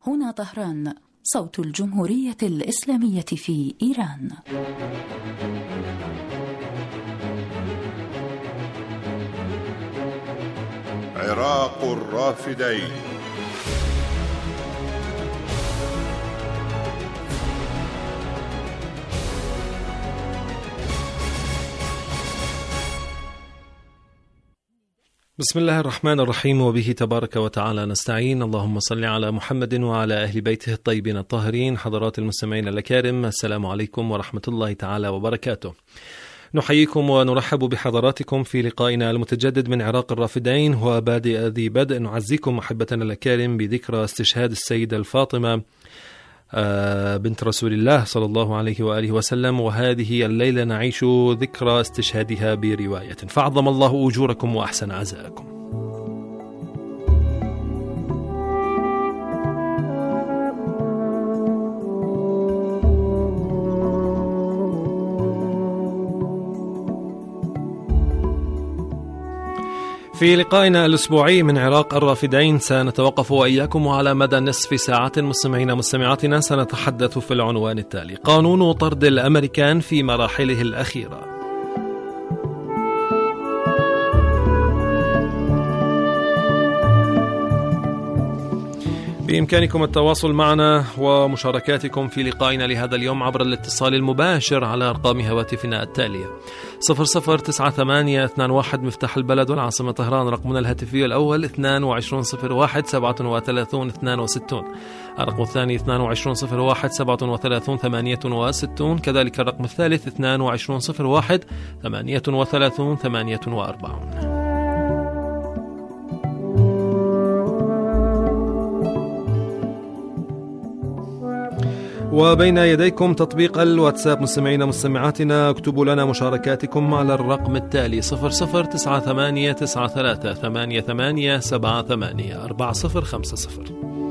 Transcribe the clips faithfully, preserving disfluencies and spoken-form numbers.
هنا طهران، صوت الجمهورية الإسلامية في إيران. عراق الرافدين. بسم الله الرحمن الرحيم، وبه تبارك وتعالى نستعين. اللهم صل على محمد وعلى أهل بيته الطيبين الطاهرين. حضرات المستمعين الأكارم، السلام عليكم ورحمة الله تعالى وبركاته. نحييكم ونرحب بحضراتكم في لقائنا المتجدد من عراق الرافدين، وبادئ ذي بدء نعزيكم محبتنا الأكارم بذكرى استشهاد السيدة الفاطمة بنت رسول الله صلى الله عليه وآله وسلم، وهذه الليلة نعيش ذكرى استشهادها برواية، فعظم الله أجوركم وأحسن عزاءكم. في لقائنا الأسبوعي من عراق الرافدين سنتوقف وإياكم على مدى نصف ساعة. مستمعين مستمعاتنا، سنتحدث في العنوان التالي: قانون طرد الأمريكان في مراحله الأخيرة. بإمكانكم التواصل معنا ومشاركاتكم في لقائنا لهذا اليوم عبر الاتصال المباشر على أرقام هواتفنا التالية: صفر صفر تسعة ثمانية اثنان واحد مفتاح البلد والعاصمة طهران، رقمنا الهاتفي الأول اثنان وعشرون صفر واحد سبعة وثلاثون اثنان وستون، الرقم الثاني اثنان وعشرون صفر واحد سبعة وثلاثون ثمانية وستون، كذلك الرقم الثالث اثنان وعشرون صفر واحد ثمانية وثلاثون ثمانية وأربعون. وبين يديكم تطبيق الواتساب. مستمعين مستمعاتنا، اكتبوا لنا مشاركاتكم على الرقم التالي: صفر صفر تسعة ثمانية تسعة ثلاثة ثمانية ثمانية سبعة ثمانية أربعة صفر خمسة صفر.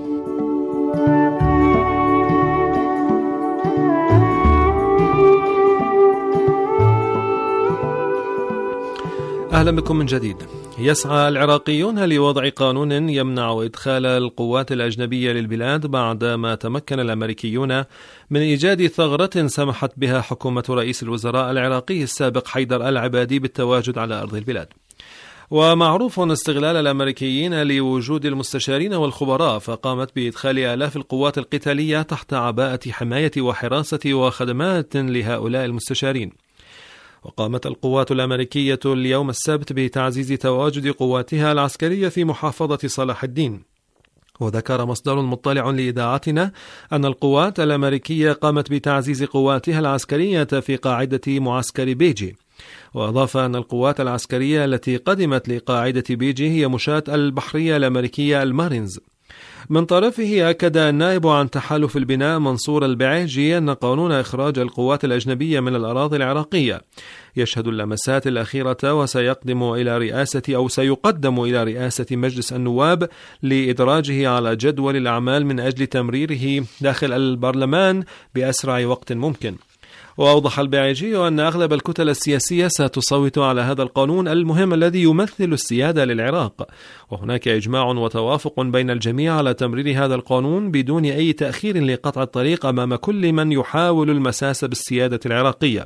أهلا بكم من جديد. يسعى العراقيون لوضع قانون يمنع إدخال القوات الأجنبية للبلاد بعدما تمكن الأمريكيون من إيجاد ثغرة سمحت بها حكومة رئيس الوزراء العراقي السابق حيدر العبادي بالتواجد على أرض البلاد. ومعروف استغلال الأمريكيين لوجود المستشارين والخبراء، فقامت بإدخال آلاف القوات القتالية تحت عباءة حماية وحراسة وخدمات لهؤلاء المستشارين. وقامت القوات الأمريكية اليوم السبت بتعزيز تواجد قواتها العسكرية في محافظة صلاح الدين. وذكر مصدر مطلع لإذاعتنا أن القوات الأمريكية قامت بتعزيز قواتها العسكرية في قاعدة معسكر بيجي. وأضاف أن القوات العسكرية التي قدمت لقاعدة بيجي هي مشاة البحرية الأمريكية المارينز. من طرفه أكد النائب عن تحالف البناء منصور البعيجي أن قانون إخراج القوات الأجنبية من الأراضي العراقية يشهد اللمسات الأخيرة، وسيقدم إلى رئاسة أو سيقدم إلى رئاسة مجلس النواب لإدراجه على جدول الأعمال من أجل تمريره داخل البرلمان بأسرع وقت ممكن. وأوضح البعيجي أن أغلب الكتل السياسية ستصوت على هذا القانون المهم الذي يمثل السيادة للعراق، وهناك إجماع وتوافق بين الجميع على تمرير هذا القانون بدون أي تأخير لقطع الطريق أمام كل من يحاول المساس بالسيادة العراقية.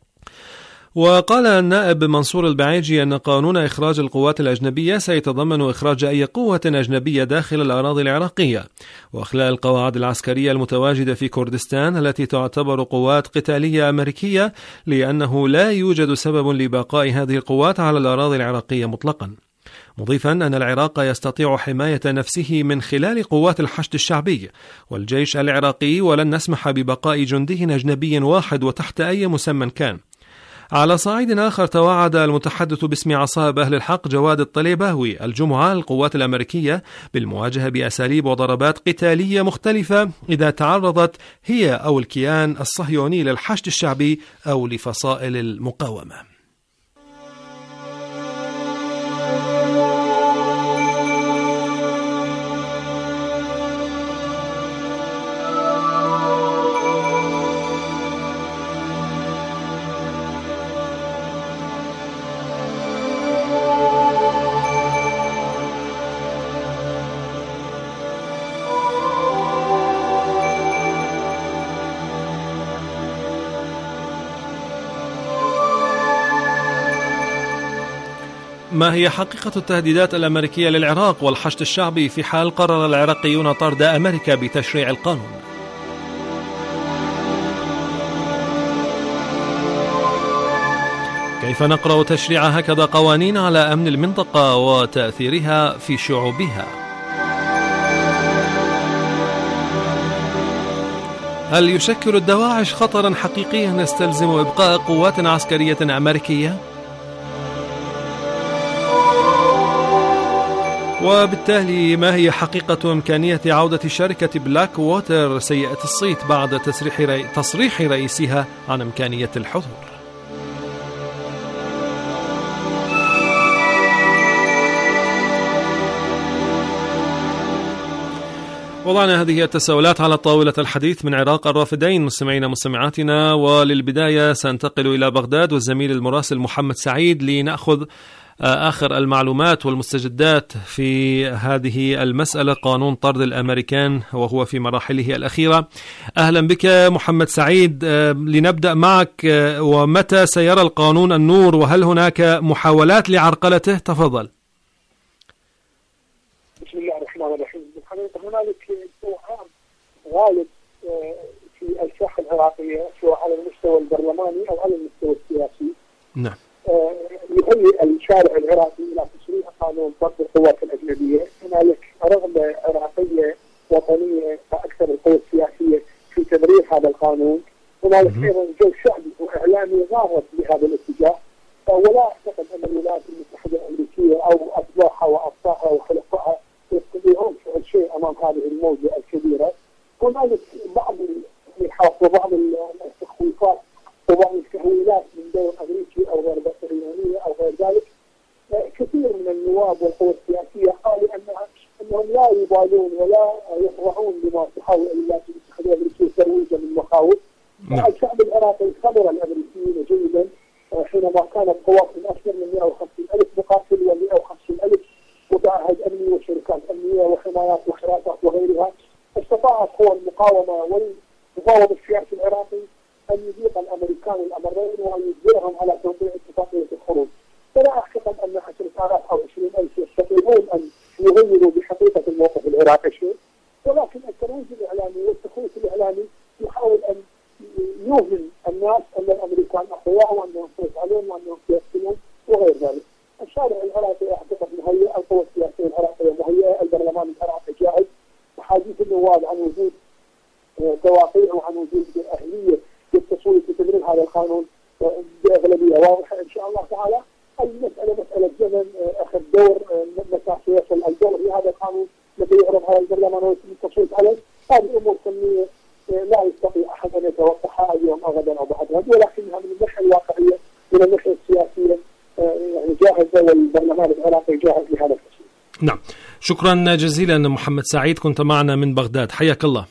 وقال النائب منصور البعيجي أن قانون إخراج القوات الأجنبية سيتضمن إخراج أي قوة أجنبية داخل الأراضي العراقية، وإخلاء القواعد العسكرية المتواجدة في كردستان التي تعتبر قوات قتالية أمريكية، لأنه لا يوجد سبب لبقاء هذه القوات على الأراضي العراقية مطلقا. مضيفا أن العراق يستطيع حماية نفسه من خلال قوات الحشد الشعبي والجيش العراقي، ولن نسمح ببقاء جندي أجنبي واحد وتحت أي مسمى كان. على صعيد آخر، توعد المتحدث باسم عصائب أهل الحق جواد الطليباوي الجمعة القوات الأمريكية بالمواجهة بأساليب وضربات قتالية مختلفة إذا تعرضت هي أو الكيان الصهيوني للحشد الشعبي أو لفصائل المقاومة. ما هي حقيقة التهديدات الأمريكية للعراق والحشد الشعبي في حال قرر العراقيون طرد أمريكا بتشريع القانون؟ كيف نقرأ تشريع هكذا قوانين على أمن المنطقة وتأثيرها في شعوبها؟ هل يشكل الدواعش خطرا حقيقيا يستلزم إبقاء قوات عسكرية أمريكية؟ وبالتالي ما هي حقيقة إمكانية عودة شركة بلاك ووتر سيئة الصيت بعد تصريح, رئي... تصريح رئيسها عن إمكانية الحضور؟ وضعنا هذه التساؤلات على طاولة الحديث من عراق الرافدين مستمعينا مستمعاتنا، وللبداية سننتقل إلى بغداد والزميل المراسل محمد سعيد لنأخذ آخر المعلومات والمستجدات في هذه المسألة، قانون طرد الأمريكان وهو في مراحله الأخيرة. أهلا بك محمد سعيد، لنبدأ معك، ومتى سيرى القانون النور وهل هناك محاولات لعرقلته؟ تفضل. بسم الله الرحمن الرحيم. بالحقيقة هنالك توهان غالب في الساحة العراقية سواء على المستوى البرلماني أو على المستوى السياسي. نعم. يهيئ الشارع العراقي إلى تشريع قانون طرد القوات الأجنبية. هنالك رغبة عراقية وطنية أكثر القوى السياسية في تمرير هذا القانون. هنالك أيضا جو شعبي وإعلامي ظاهر بهذا الاتجاه، ولا أعتقد أن الولايات المتحدة الأمريكية أو أتباعها وأبطالها وخلفائها يستطيعون فعل شيء أمام هذه الموجة الكبيرة. هنالك بعض الإيحاءات وبعض التخويفات وبعض التهويلات من دور أمريكي أو غير بريطانية أو غير ذلك. كثير من النواب والقوى السياسية قالوا أنها أنهم لا يبالون ولا يفرحون بما تحاول الولايات المتحدة الأمريكية ترويجه من مخاوف. الشعب العراقي خبر الأمريكيين جيدا حينما كانت قواتهم أكثر من مئة وخمسين ألف مقاتل و150 ألف متعهد أمني وشركات أمنية وحمايات وحراسات وغيرها. استطاعت قوى المقاومة والمفاوض السياسي العراقي أن يذيق الأمريكان الأمرين وأن يجبرهم على توقيع اتفاقية الخروج. فلا أعتقد أن عشرة آلاف أو عشرين ألف يستطيعون أن يغيروا بحقيقة الموقف العراقي شيء، ولكن الترويج الإعلامي والتخويف الإعلامي يحاول أن يوهم الناس أن الأمريكان أقوياء وأنهم سيفعلون وأنهم سيقتلون وغير ذلك. الشارع العراقي أعتقد مهيئ، القوى السياسية العراقية مهيئة، البرلمان العراقي جاهز. وحديث النواب عن وجود توقيع وعن وجود أهلية للتصويت بتمرير هذا القانون بأغلبية واضحة إن شاء الله تعالى. المسألة مسألة زمن أخذ دور، متى سيصل الدور لهذا القانون الذي يعرض على البرلمان ويتم التصويت عليه. هذه أمور فنية لا يستطيع أحد أن يتوقعها اليوم أو غدا أو بعد غد، ولكنها من الناحية الواقعية من الناحية السياسية يعني جاهزة، والبرلمان العراقي جاهز لهذا التصويت. نعم، شكرا جزيلا محمد سعيد، كنت معنا من بغداد، حياك الله.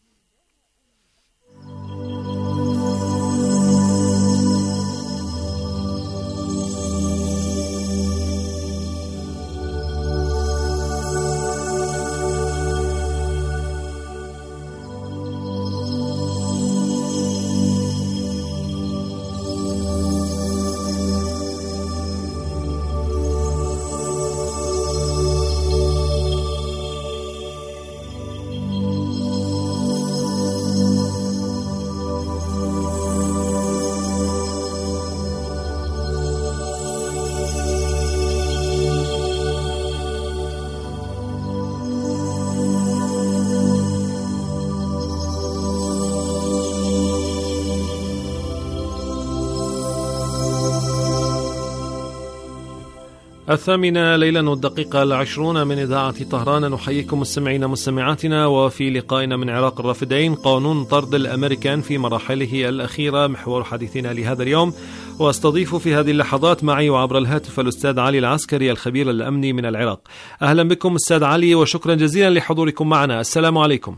الثامنة ليلا والدقيقة العشرون من إذاعة طهران. نحييكم مستمعين مستمعاتنا، وفي لقائنا من عراق الرافدين قانون طرد الأمريكان في مراحله الأخيرة محور حديثنا لهذا اليوم. واستضيف في هذه اللحظات معي وعبر الهاتف الأستاذ علي العسكري الخبير الأمني من العراق. أهلا بكم أستاذ علي وشكرا جزيلا لحضوركم معنا. السلام عليكم.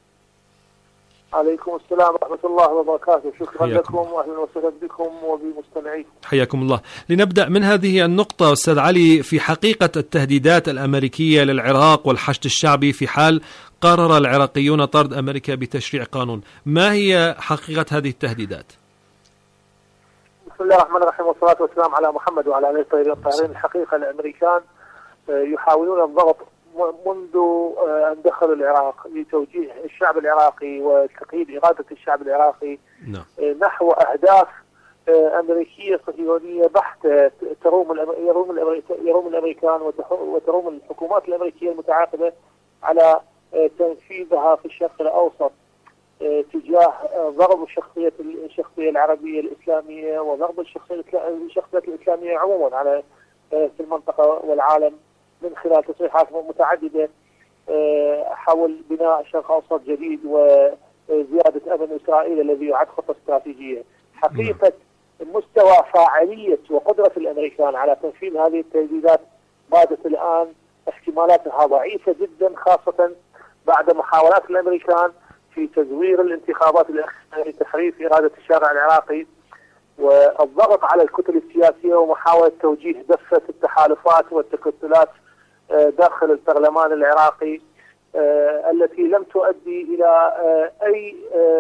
عليكم السلام ورحمة الله وبركاته. شكرا لكم وأهلا وسهلا بكم وبمستمعيكم. حياكم الله. لنبدأ من هذه النقطة أستاذ علي، في حقيقة التهديدات الأمريكية للعراق والحشد الشعبي في حال قرر العراقيون طرد أمريكا بتشريع قانون، ما هي حقيقة هذه التهديدات؟ بسم الله الرحمن الرحيم، والصلاة والسلام على محمد وعلى آله الطاهرين الطاهرين. الحقيقة الأمريكان يحاولون الضغط منذ أن دخلوا العراق لتوجيه الشعب العراقي وتقييد إرادة الشعب العراقي نحو أهداف أمريكية صهيونية بحتة تروم يروم يروم الأمريكان وتروم الحكومات الأمريكية المتعاقبة على تنفيذها في الشرق الأوسط تجاه ضرب الشخصية الشخصية العربية الإسلامية وضرب الشخصية الشخصيات الإسلامية عموما على في المنطقة والعالم من خلال تصريحات متعددة حول بناء شرق أوسط جديد وزيادة أمن إسرائيل الذي يعد خطة استراتيجية. حقيقة مستوى فاعلية وقدرة الأمريكان على تنفيذ هذه التهديدات بادت الآن احتمالاتها ضعيفة جدا، خاصة بعد محاولات الأمريكان في تزوير الانتخابات لتحريف إرادة الشارع العراقي والضغط على الكتل السياسية ومحاولة توجيه دفة التحالفات والتكتلات داخل البرلمان العراقي التي لم تؤدي إلى أي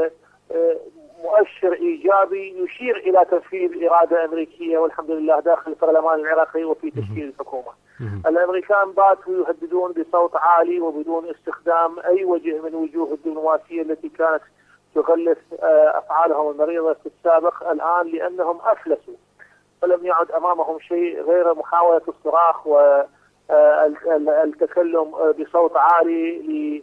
مؤشر إيجابي يشير إلى تنفيذ إرادة أمريكية والحمد لله داخل البرلمان العراقي وفي تشكيل الحكومة. الأمريكان باتوا يهددون بصوت عالي وبدون استخدام أي وجه من وجوه الدبلوماسية التي كانت تغلف أفعالهم المريضة في السابق الآن لأنهم أفلسوا ولم يعد أمامهم شيء غير محاولة الصراخ والتكلم بصوت عالي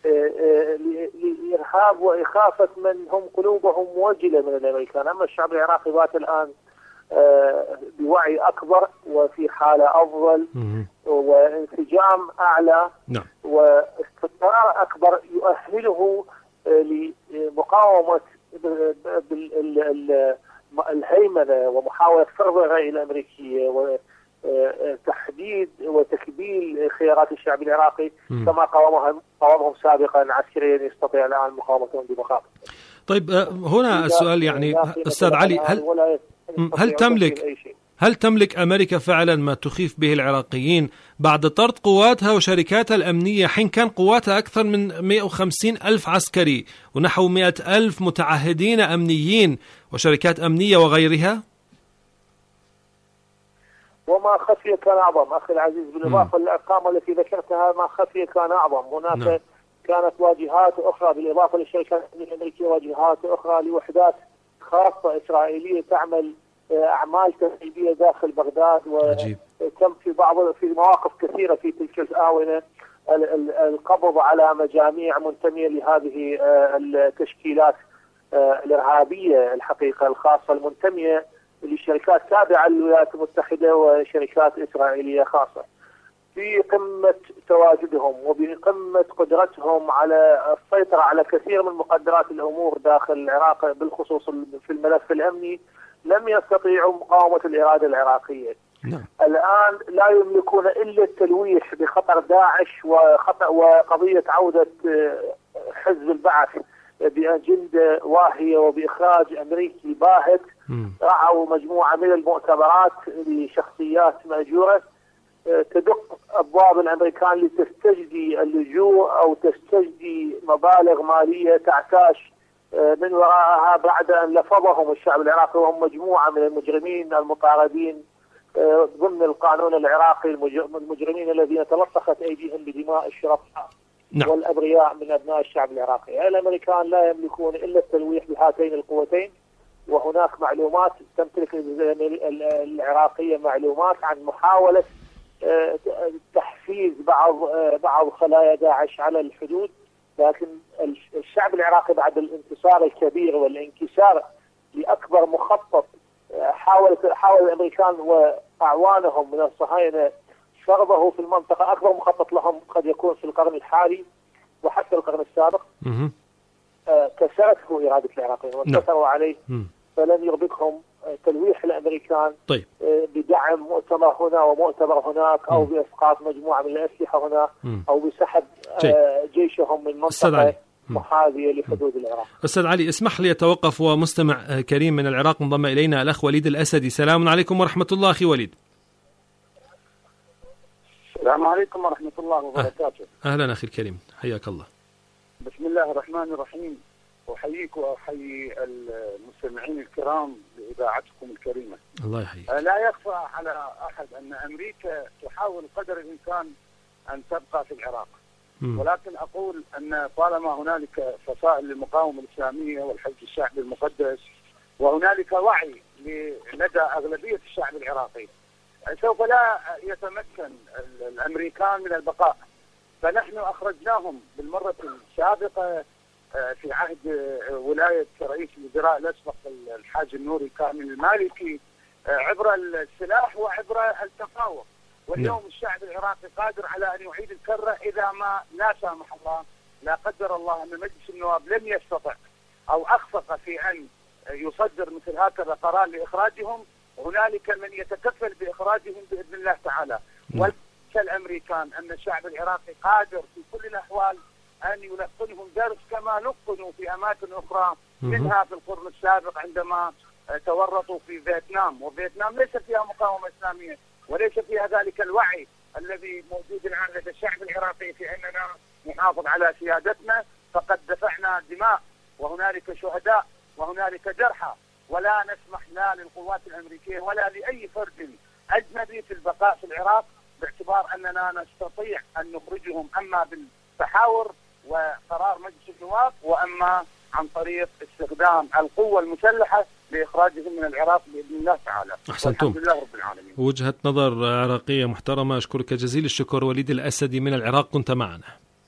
لإرهاب وإخافة من هم قلوبهم موجلة من الأمريكان. أما الشعب العراقي بات الآن بوعي أكبر وفي حالة أفضل وانسجام أعلى واستقرار أكبر يؤهله لمقاومة الهيمنة ومحاولة فرض الرأي الأمريكية وتحديد وتكبيل خيارات الشعب العراقي كما قاومهم قاومهم سابقا عسكريا يستطيع الآن مقاومتهم بمخاطر. طيب هنا السؤال يعني أستاذ علي، هل هل تملك هل تملك أمريكا فعلا ما تخيف به العراقيين بعد طرد قواتها وشركاتها الأمنية، حين كان قواتها أكثر من مئة وخمسين ألف عسكري ونحو مئة ألف متعهدين أمنيين وشركات أمنية وغيرها؟ وما خفي كان أعظم أخي العزيز، بالإضافة للأرقام التي ذكرتها ما خفي كان أعظم. هناك نعم. كانت واجهات أخرى بالإضافة للشركات الأمريكية، واجهات أخرى لوحدات خاصة إسرائيلية تعمل أعمال تدريبية داخل بغداد، وتم في بعض في مواقف كثيرة في تلك الآونة القبض على مجاميع منتمية لهذه التشكيلات الإرهابية الحقيقة الخاصة المنتمية لشركات تابعة للولايات المتحدة وشركات إسرائيلية خاصة. في قمة تواجدهم وبقمة قدرتهم على السيطرة على كثير من مقدرات الأمور داخل العراق بالخصوص في الملف الأمني لم يستطيعوا مقاومة الإرادة العراقية. نعم. الآن لا يملكون إلا التلويح بخطر داعش وخطأ وقضية عودة حزب البعث بأجندة واهية وبإخراج أمريكي باهت. رعوا مجموعة من المؤتمرات لشخصيات مأجورة تدق أبواب الأمريكان لتستجدي اللجوء أو تستجدي مبالغ مالية تعتاش من وراءها بعد أن لفظهم الشعب العراقي وهم مجموعة من المجرمين المطاردين ضمن القانون العراقي، المجرمين الذين تلطخت أيديهم بدماء الشرفاء نعم. والأبرياء من أبناء الشعب العراقي. الأمريكان لا يملكون إلا التلويح بهاتين القوتين، وهناك معلومات تمتلك العراقية معلومات عن محاولة تحفيز بعض بعض خلايا داعش على الحدود، لكن الشعب العراقي بعد الانتصار الكبير والانكسار لأكبر مخطط حاول حاول الأمريكان وأعوانهم من الصهاينة فرضه في المنطقة، أكبر مخطط لهم قد يكون في القرن الحالي وحتى القرن السابق كسرته إرادة العراقيين وانتصروا عليه، فلن يربكهم تلويح الأمريكان طيب. بدعم مؤتمر هنا ومؤتمر هناك أو م. بإسقاط مجموعة من الأسلحة هنا م. أو بسحب جيشهم من منطقة محاذية لحدود العراق. أستاذ علي، اسمح لي أتوقف ومستمع كريم من العراق انضم إلينا الأخ وليد الأسدي. سلام عليكم ورحمة الله أخي وليد. السلام عليكم ورحمة الله وبركاته. أهلا أخي الكريم، حياك الله. بسم الله الرحمن الرحيم. أحييك وأحيي المستمعين الكرام لإذاعتكم الكريمة. الله يحييك. لا يخفى على أحد أن أمريكا تحاول قدر الإمكان أن تبقى في العراق، م. ولكن أقول أن طالما هنالك فصائل للمقاومة الإسلامية والحشد الشعبي المقدس وهنالك وعي لدى أغلبية الشعب العراقي، سوف لا يتمكن الأمريكان من البقاء. فنحن أخرجناهم بالمرة السابقة في عهد ولاية رئيس الوزراء الأسبق الحاج النوري كامل المالكي عبر السلاح وعبر التفاوض، واليوم الشعب العراقي قادر على أن يعيد الكرة إذا ما لا سامح الله لا قدر الله أن مجلس النواب لم يستطع أو أخفق في أن يصدر مثل هكذا قرار لإخراجهم. هنالك من يتكفل بإخراجهم بإذن الله تعالى. والأمريكان أن الشعب العراقي قادر في كل الأحوال أن يلقنهم درس كما لقنوا في أماكن أخرى، منها في القرن السابق عندما تورطوا في فيتنام، وفيتنام ليس فيها مقاومة إسلامية وليس فيها ذلك الوعي الذي موجود الآن لدى الشعب العراقي في أننا نحافظ على سيادتنا. فقد دفعنا دماء وهنالك شهداء وهنالك جرحى، ولا نسمح لا للقوات الأمريكية ولا لأي فرد أجنبي في البقاء في العراق، باعتبار أننا نستطيع أن نخرجهم أما بالتحاور وقرار مجلس النواب وأما عن طريق استخدام القوة المسلحة لإخراجهم من العراق بإذن الله تعالى. أحسنتم. الحمد لله رب العالمين. وجهة نظر عراقية محترمة. أشكرك جزيل الشكر. وليد الأسدي من العراق كنت معنا.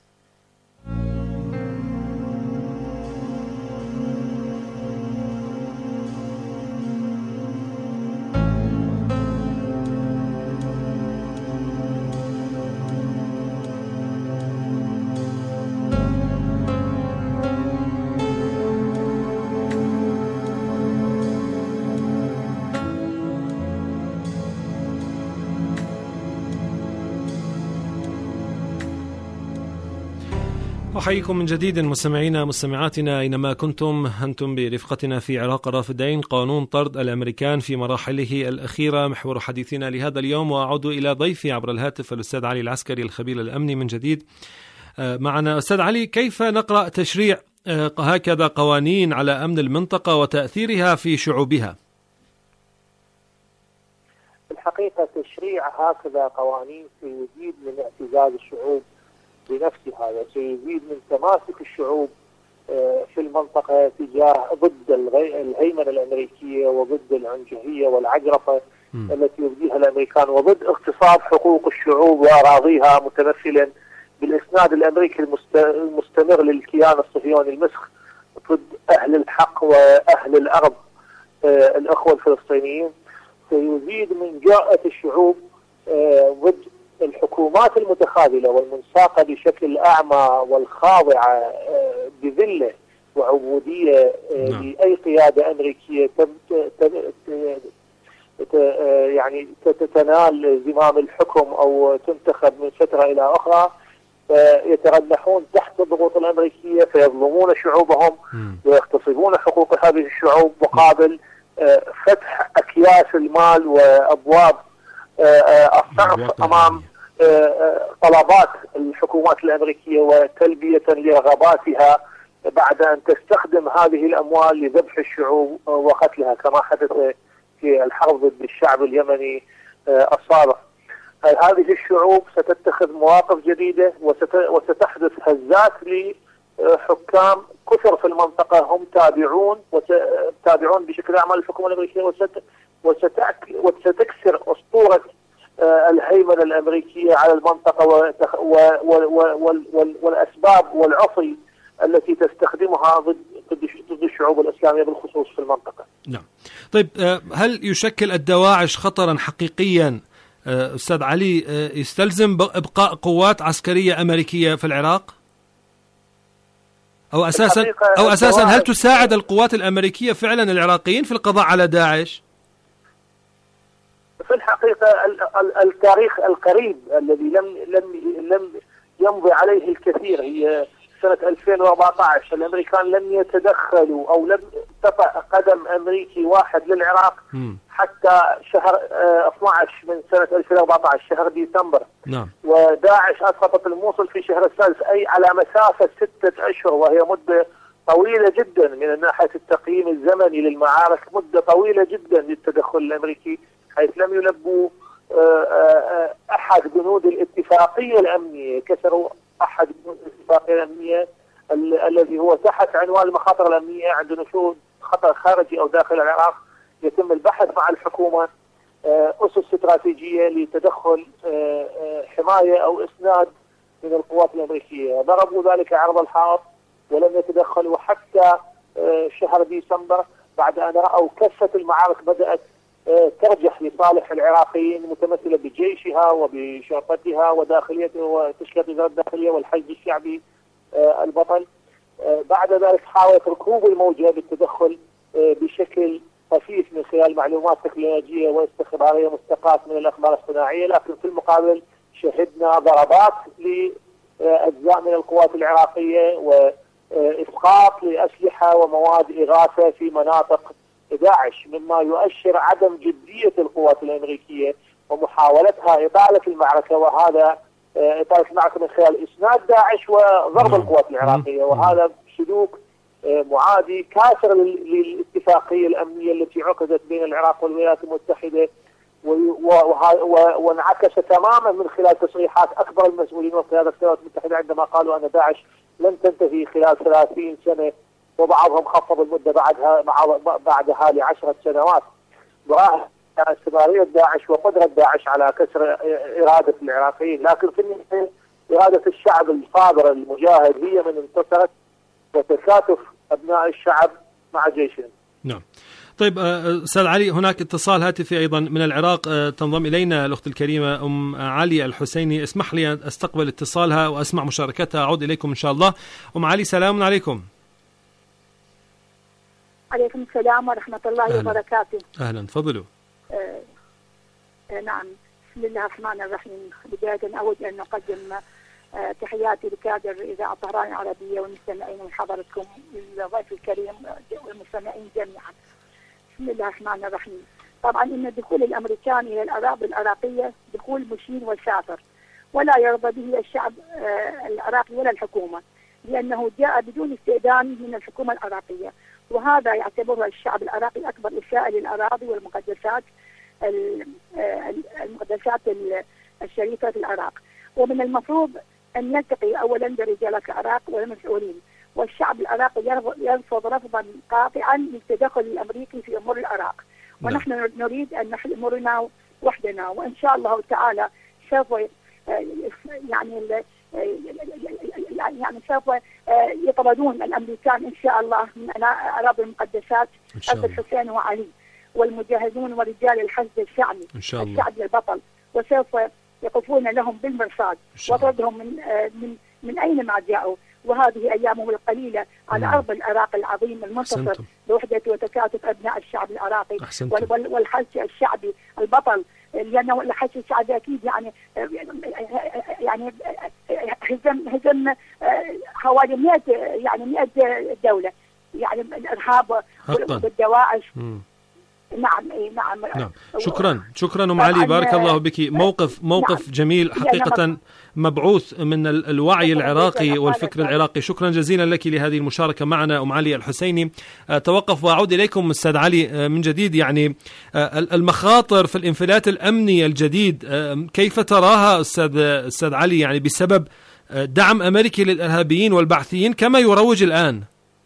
أحييكم من جديد مستمعينا مستمعاتنا أينما كنتم. أنتم برفقتنا في عراق الرافدين، قانون طرد الأمريكان في مراحله الأخيرة، محور حديثنا لهذا اليوم. وأعود إلى ضيفي عبر الهاتف الأستاذ علي العسكري الخبير الأمني من جديد معنا. أستاذ علي، كيف نقرأ تشريع هكذا قوانين على أمن المنطقة وتأثيرها في شعوبها؟ الحقيقة تشريع هكذا قوانين سيزيد من اعتزاز الشعوب بنفسها، وسيزيد من تماسك الشعوب في المنطقة تجاه ضد الهيمنة الأمريكية وضد العنجهية والعجرفة م. التي يبديها الأمريكان، وضد اغتصاب حقوق الشعوب وأراضيها، متمثلا بالإسناد الأمريكي المستمر للكيان الصهيوني المسخ ضد أهل الحق وأهل الأرض الأخوة الفلسطينيين. سيزيد من جرأة الشعوب ضد الحكومات المتخاذلة والمنساقة بشكل أعمى والخاضعة بذلة وعبودية لأي قيادة أمريكية يعني تتنال زمام الحكم أو تنتخب من فترة إلى أخرى، يترنحون تحت الضغوط الأمريكية فيظلمون شعوبهم ويغتصبون حقوق هذه الشعوب مقابل فتح أكياس المال وأبواب الصرف أمام طلبات الحكومات الأمريكية وتلبية لرغباتها، بعد أن تستخدم هذه الأموال لذبح الشعوب وقتلها كما حدث في الحرب ضد الشعب اليمني السابق. هذه الشعوب ستتخذ مواقف جديدة وستحدث هزات لحكام كثر في المنطقة هم تابعون وتابعون بشكل أعمى للحكومة الأمريكية، وستكسر أسطورة الهيمنة الأمريكية على المنطقة والأسباب والعصي التي تستخدمها ضد ضد الشعوب الإسلامية بالخصوص في المنطقة. نعم. طيب، هل يشكل الدواعش خطرا حقيقيا أستاذ علي يستلزم إبقاء قوات عسكرية أمريكية في العراق؟ أو أساسا أو أساسا هل تساعد القوات الأمريكية فعلا العراقيين في القضاء على داعش؟ في الحقيقة التاريخ القريب الذي لم لم لم يمضي عليه الكثير هي سنة ألفين وأربعة عشر. الأمريكان لم يتدخلوا أو لم تطأ قدم أمريكي واحد للعراق م. حتى شهر اثني عشر من سنة ألفين وأربعة عشر، شهر ديسمبر. نعم. وداعش أسقطت الموصل في شهر السادس، أي على مسافة ستة أشهر، وهي مدة طويلة جدا من ناحية التقييم الزمني للمعارك، مدة طويلة جدا للتدخل الأمريكي، حيث لم يلبوا أحد بنود الاتفاقية الأمنية، كسروا أحد بنود الاتفاقية الأمنية الذي هو تحت عنوان المخاطر الأمنية. عند نشوء خطر خارجي أو داخل العراق يتم البحث مع الحكومة أسس استراتيجية لتدخل حماية أو إسناد من القوات الأمريكية. ضربوا ذلك عرض الحائط ولم يتدخلوا حتى شهر ديسمبر، بعد أن رأوا كافة المعارك بدأت ترجح لصالح العراقيين، متمثلة بجيشها وبشرطتها وداخليتها وتشكيلات وزارة الداخلية والحشد الشعبي البطل. بعد ذلك حاولت ركوب الموجة بالتدخل بشكل خفيف من خلال معلومات تكنولوجية واستخبارية مستقاة من الأخبار الصناعية، لكن في المقابل شهدنا ضربات لأجزاء من القوات العراقية وإسقاط لأسلحة ومواد إغاثة في مناطق داعش، مما يؤشر عدم جدية القوات الأمريكية ومحاولتها إطالة المعركة، وهذا إطالة المعركة من خلال إسناد داعش وضرب القوات العراقية، وهذا سلوك معادي كاسر للاتفاقية الأمنية التي عقدت بين العراق والولايات المتحدة، وانعكس تماما من خلال تصريحات أكبر المسؤولين وقيادة الولايات المتحدة عندما قالوا أن داعش لن تنتهي خلال ثلاثين سنة، وبعضهم خفض المدة بعدها بعدها لعشرة سنوات. براه استمرارية داعش وقدرة داعش على كسر إرادة العراقيين، لكن في النهاية إرادة الشعب الصابر المجاهد هي من انتصرت، وتكاتف أبناء الشعب مع جيشهم. نعم. طيب أستاذ علي، هناك اتصال هاتفي أيضا من العراق، تنضم إلينا الأخت الكريمة أم علي الحسيني. اسمح لي أن أستقبل اتصالها وأسمع مشاركتها، أعود إليكم إن شاء الله. أم علي، سلام عليكم. عليكم السلام ورحمة الله أهلا. وبركاته. أهلا، تفضلوا. آه آه نعم، بسم الله الرحمن الرحيم. بداية أود أن أقدم آه تحياتي لكادر إذاعة طهران العربية والمستمعين من حضرتكم الضيف الكريم والمستمعين جميعا. بسم الله الرحمن الرحيم. طبعا إن دخول الأمريكان إلى الأراضي العراقية دخول مشين وسافر، ولا يرضى به الشعب آه العراقي ولا الحكومة، لأنه جاء بدون استئذان من الحكومة العراقية، وهذا يعتبره الشعب العراقي أكبر إساءة للأراضي والمقدسات المقدسات الشريفة في العراق. ومن المفروض أن يلتقي أولا برجال العراق والمسؤولين، والشعب العراقي يرفض رفضا قاطعا للتدخل الأمريكي في أمور العراق، ونحن نريد أن نحل أمورنا وحدنا، وإن شاء الله تعالى سوف يعني يعني سوف يطردون الأمريكان إن شاء الله من أراضي المقدسات أرض الحسين وعلي، والمجاهدون ورجال الحشد الشعبي الشعبي البطل، وسوف يقفون لهم بالمرصاد وطردهم من من من أينما جاءوا. وهذه أيامه القليلة على مم. أرض العراق العظيم المنتصر بوحدة وتكاتف أبناء الشعب العراقي والحشد الشعبي البطل، لأنه الحشد الشعبي أكيد يعني يعني هزم هزم حوالي مئة يعني مئة دولة، يعني الإرهاب والدواعش. نعم نعم نعم. شكرا شكرا أم علي، بارك الله بك. موقف موقف نعم. جميل حقيقة، مبعوث من الوعي العراقي والفكر العراقي. شكرا جزيلا لك لهذه المشاركة معنا أم علي الحسيني. توقف وأعود إليكم أستاذ علي من جديد. يعني المخاطر في الانفلات الأمني الجديد كيف تراها أستاذ أستاذ علي، يعني بسبب دعم أمريكي للإرهابيين والبعثيين كما يروج الآن؟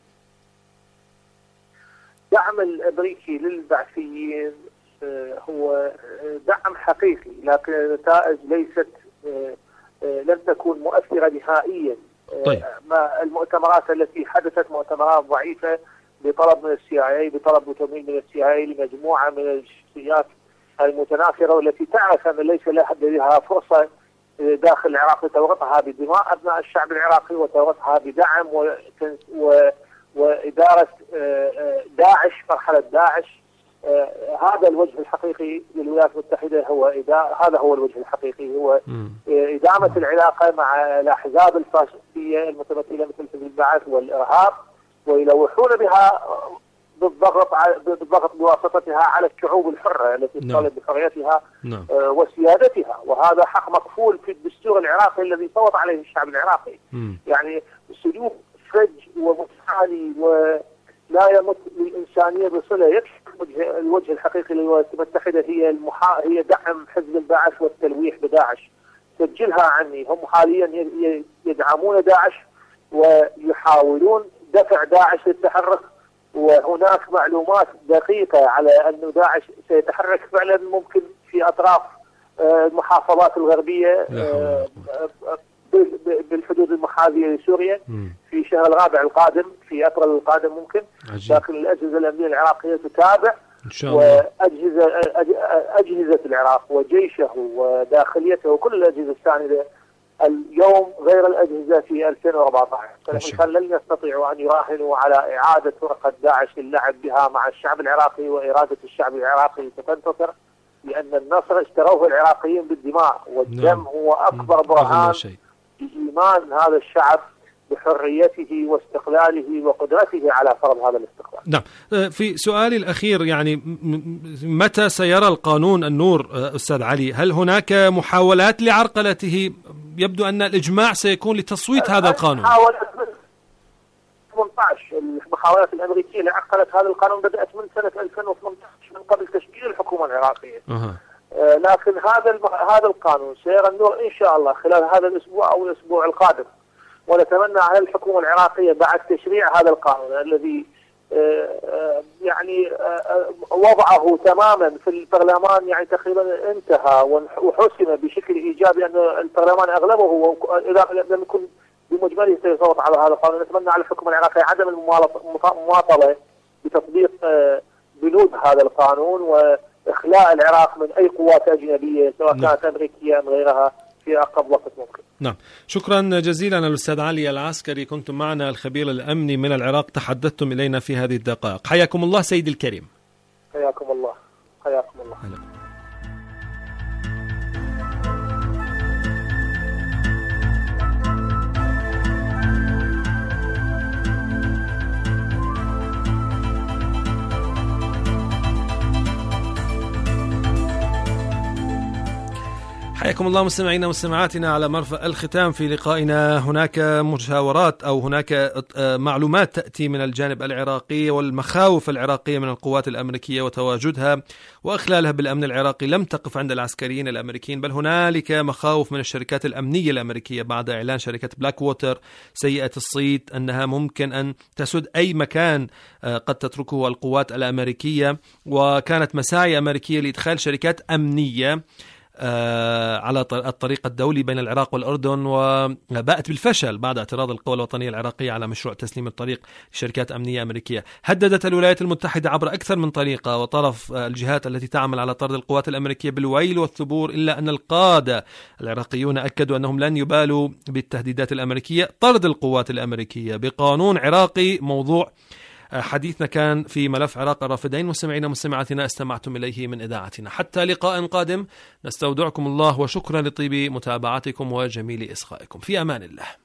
الدعم الأمريكي للبعثيين هو دعم حقيقي، لكن النتائج ليست لم تكون مؤثرة نهائيا. طيب. ما المؤتمرات التي حدثت مؤتمرات ضعيفة بطلب من السي اي اي بطلب وتمويل من السي اي اي لمجموعة من الشخصيات المتناثرة والتي تعرف أن ليس لها فرصة داخل العراق لتورطها بدماء أبناء الشعب العراقي وتورطها بدعم و وإدارة داعش، مرحلة داعش. هذا الوجه الحقيقي للولايات المتحدة، هو هذا هو الوجه الحقيقي، هو إدامة العلاقة مع الأحزاب الفاشستية المتمثلة مثل حزب البعث والإرهاب، ويلوحون بها بالضغط بالضغط بواسطتها على الشعوب الحرة التي تطالب بحريتها وسيادتها، وهذا حق مكفول في الدستور العراقي الذي صوت عليه الشعب العراقي. يعني سلوك فج ومتعب عالي ولا يمت للإنسانية بصلة. يكفي الوجه الحقيقي للولايات المتحدة هي المحا... هي دعم حزب البعث والتلويح بداعش. سجلها عني، هم حاليا يدعمون داعش ويحاولون دفع داعش للتحرك، وهناك معلومات دقيقة على أن داعش سيتحرك فعلا ممكن في أطراف المحافظات الغربية بالحدود المحاذية لسوريا في شهر الرابع القادم، في أبريل القادم ممكن. لكن الأجهزة الأمنية العراقية تتابع إن شاء الله. وأجهزة أجهزة العراق وجيشه وداخليته وكل الأجهزة الساندة اليوم غير الأجهزة في ألفين وأربعة عشر. لن يستطيعوا أن يراهنوا على إعادة ورقة داعش للعب بها مع الشعب العراقي، وإرادة الشعب العراقي ستنتصر، لأن النصر اشتروه العراقيين بالدماء، والدم نعم. هو أكبر برهان بإيمان هذا الشعب بحريته واستقلاله وقدرته على فرض هذا الاستقلال. نعم. في سؤالي الأخير، يعني متى سيرى القانون النور أستاذ علي؟ هل هناك محاولات لعرقلته؟ يبدو أن الإجماع سيكون لتصويت هذا القانون. ثمانية عشر المحاولات الأمريكية لعرقلة هذا القانون بدأت من سنة ألفين وثمانية عشر من قبل تشكيل الحكومة العراقية. أه. آه لكن هذا الم... هذا القانون سيرى النور إن شاء الله خلال هذا الأسبوع أو الأسبوع القادم، ونتمنى على الحكومة العراقية بعد تشريع هذا القانون الذي آه آه يعني آه وضعه تماما في البرلمان، يعني تقريبا انتهى وحسم بشكل إيجابي أن البرلمان أغلبه إذا لم يكن بمجمله سيصوت على هذا القانون. نتمنى على الحكومة العراقية عدم المماطلة بتطبيق بنود هذا القانون وإخلاء العراق من أي قوات أجنبية سواء كانت أمريكية أم غيرها في أقرب وقت ممكن. نعم، شكرا جزيلا الأستاذ علي العسكري، كنتم معنا الخبير الأمني من العراق، تحدثتم إلينا في هذه الدقائق. حياكم الله سيدي الكريم. حياكم الله. حياكم الله. هلا. حياكم الله مستمعينا ومستمعاتنا على مرفأ الختام في لقائنا. هناك مشاورات أو هناك معلومات تأتي من الجانب العراقي والمخاوف العراقية من القوات الأمريكية وتواجدها وإخلالها بالأمن العراقي لم تقف عند العسكريين الأمريكيين، بل هنالك مخاوف من الشركات الأمنية الأمريكية بعد إعلان شركة بلاك ووتر سيئة الصيت أنها ممكن أن تسد أي مكان قد تتركه القوات الأمريكية، وكانت مساعي أمريكية لإدخال شركات أمنية على الطريق الدولي بين العراق والأردن، وباءت بالفشل بعد اعتراض القوى الوطنية العراقية على مشروع تسليم الطريق لشركات أمنية أمريكية. هددت الولايات المتحدة عبر أكثر من طريقة وطرف الجهات التي تعمل على طرد القوات الأمريكية بالويل والثبور، إلا أن القادة العراقيون أكدوا أنهم لن يبالوا بالتهديدات الأمريكية. طرد القوات الأمريكية بقانون عراقي موضوع حديثنا كان في ملف عراق الرافدين. مستمعينا ومستمعاتنا استمعتم إليه من إذاعتنا. حتى لقاء قادم نستودعكم الله، وشكرا لطيب متابعتكم وجميل إصغائكم. في أمان الله.